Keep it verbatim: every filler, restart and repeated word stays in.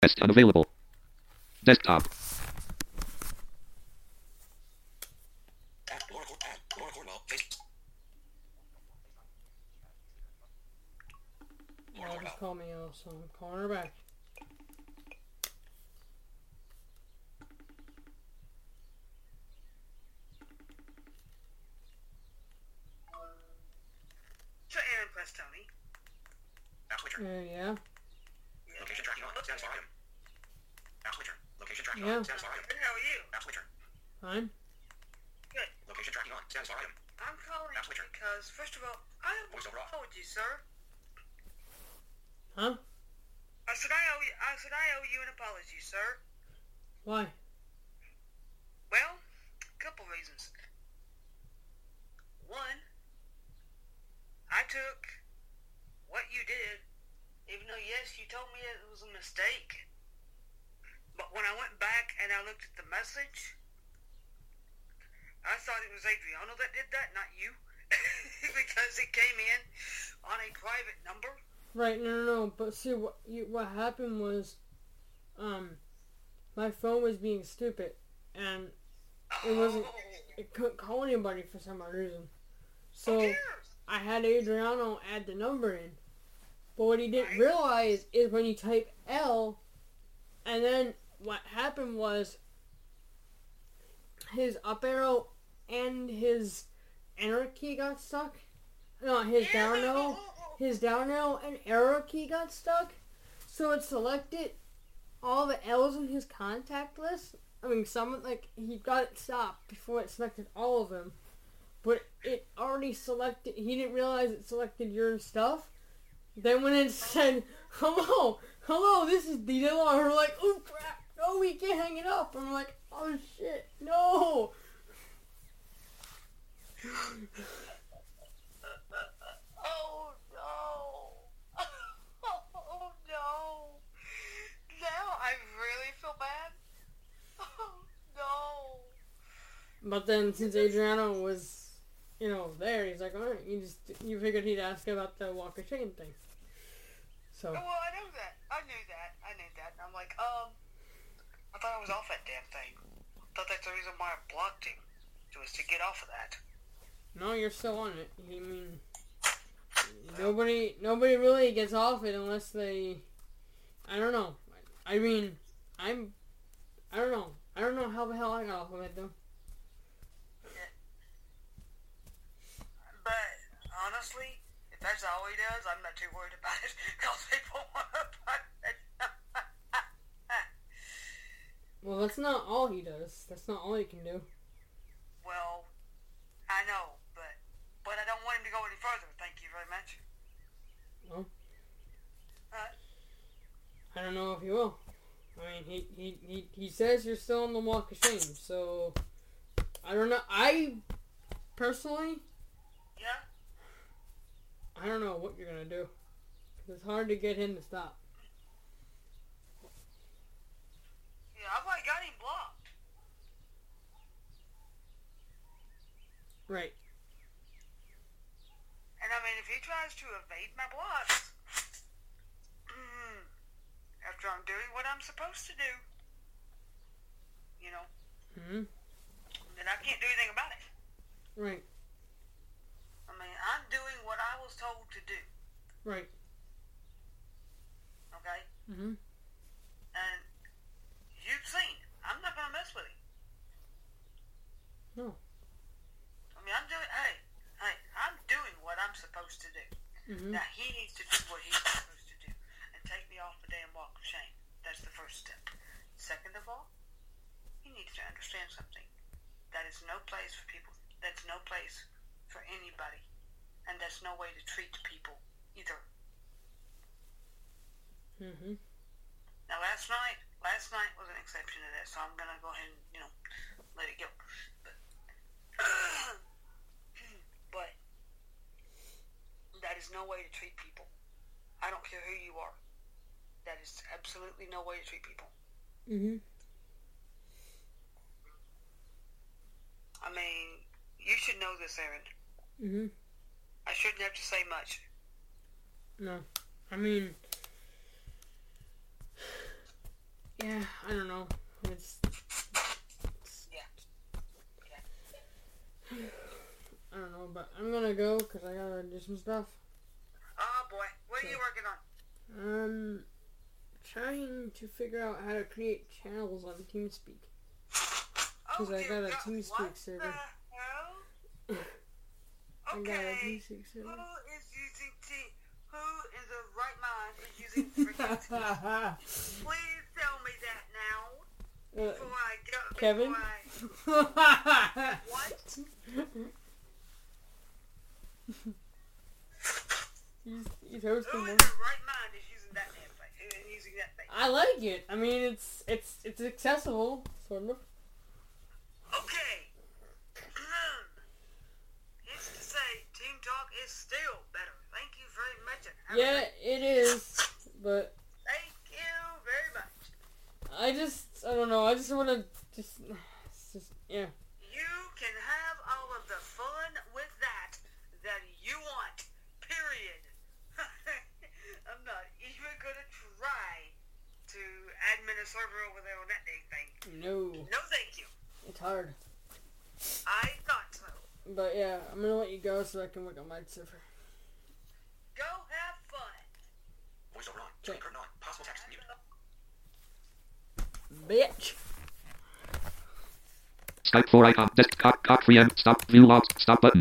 Test unavailable. Desktop. Laura just called me out, so I'm calling her back. So Aaron press Tony. Now switcher. Uh, yeah. Location tracking on. Status bar item. Now switcher. Location tracking Yeah. on. Status bar item. How are you? Now switcher. Fine. Good. Location tracking on. Status bar item. I'm calling Now switcher. because, first of all, I have Voice over off. apology, sir. Huh? I said I owe you. I said I owe you an apology, sir. Why? Well, a couple reasons. One, I took what you did, even though yes, you told me it was a mistake. But when I went back and I looked at the message, I thought it was Adriano that did that, not you, because it came in on a private number. Right, no, no, no. But see, what you, what happened was, um, my phone was being stupid, and it wasn't. Oh, It couldn't call anybody for some odd reason. who So cares? I had Adriano add the number in. But what he didn't Right. realize is when you type L, and then what happened was his up arrow and his enter key got stuck. No, his down arrow, his down arrow and arrow key got stuck. So it selected all the L's in his contact list. I mean, some, like, he got it stopped before it selected all of them. But it already selected, he didn't realize it selected your stuff. Then when it said, hello, hello, this is D L R, we're like, oh crap, no, we can't hang it up. I'm like, oh shit, no. Oh no! Oh no! Now I really feel bad. Oh no! But then since Adriano was, you know, there, he's like, alright, you just, you figured he'd ask about the walk of shame thing. So, Oh, well, I know that. I knew that. I knew that. And I'm like, um, I thought I was off that damn thing. I thought that's the reason why I blocked him. Was to get off of that. no, you're still on it. I mean, nobody, nobody really gets off it unless they, I don't know. I mean, I'm, I don't know. I don't know how the hell I got off of it though. But honestly, if that's all he does, I'm not too worried about it because people want to fight it. Well, that's not all he does. That's not all he can do. Well, I know, but but I don't want him to go any further. Thank you very much. Well, Uh, I don't know if he will. I mean, he, he, he, he says you're still on the walk of shame, so I don't know. I personally, yeah. I don't know what you're gonna do. 'Cause it's hard to get him to stop. Yeah, I've already got him blocked. Right. And I mean, if he tries to evade my blocks, mm, after I'm doing what I'm supposed to do, you know, Hmm. then I can't do anything about it. Right. I mean, I'm doing what I was told to do, Right. okay? Mhm. And you've seen, I'm not going to mess with him. No. I mean, I'm doing, hey, hey, I'm doing what I'm supposed to do. Mhm. Now, he needs to do what he's supposed to do and take me off the damn walk of shame. That's the first step. Second of all, he needs to understand something. That is no place for people. That's no place for anybody. And that's no way to treat people either. Mhm. Now, last night, last night was an exception to that, so I'm going to go ahead and, you know, let it go. But, but that is no way to treat people. I don't care who you are. That is absolutely no way to treat people. Mhm. I mean, you should know this, Aaron. Mhm. I shouldn't have to say much. No. I mean, yeah, I don't know. It's, it's Yeah. I don't know, but I'm gonna go because I gotta do some stuff. Oh boy, what are you working on? Um, trying to figure out how to create channels on TeamSpeak. Oh, I dear got a God, TeamSpeak what server. the hell? I got a Okay. TeamSpeak Who server. is using T? Who in the right mind is using freaking T? Please tell me that now. Uh, Before I go. Kevin? Before I, what? he's, he's Who hosting in one. their right mind is using that damn thing? And using that thing? I like it. I mean, it's it's it's accessible, sort of. Okay. It's to say, Team Talk is still better. Thank you very much. and have a Yeah, great- it is, but Thank you very much. I just I don't know. I just want to just it's just yeah. You can have all of the fun with that that you want. Period. I'm not even gonna try to admin a server over there on that dang thing. No, No, thank you. it's hard. I thought so. But yeah, I'm gonna let you go so I can work on my server. Go have fun. Voiceover on. Screen curtain on. Possible text mute. Bitch. Skype four icon. Desk cock cock free M. Stop view logs. Stop button.